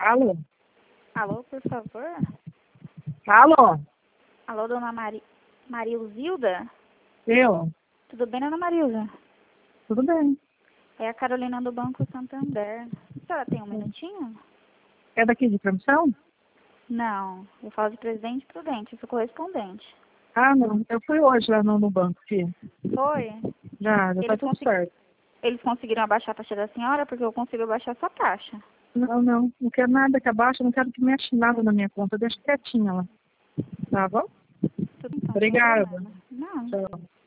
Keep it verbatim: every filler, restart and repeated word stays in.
Alô? Alô, por favor? Alô? Alô, dona Mari... Marilzilda? Eu? Tudo bem, dona Marilza? Tudo bem. É a Carolina do Banco Santander. A senhora tem um minutinho? É daqui de promoção? Não, eu falo de Presidente Prudente, eu sou correspondente. Ah, não. Eu fui hoje lá no, no banco, filha. Foi? Já, já tá Eles, tudo consegui... certo. Eles conseguiram abaixar a taxa da senhora porque eu consigo abaixar a sua taxa. Não, não. Não quero nada que abaixe, não quero que mexa nada na minha conta. Deixa quietinha lá. Tá bom? Tudo então, sem Obrigada. problema. Não. Tchau.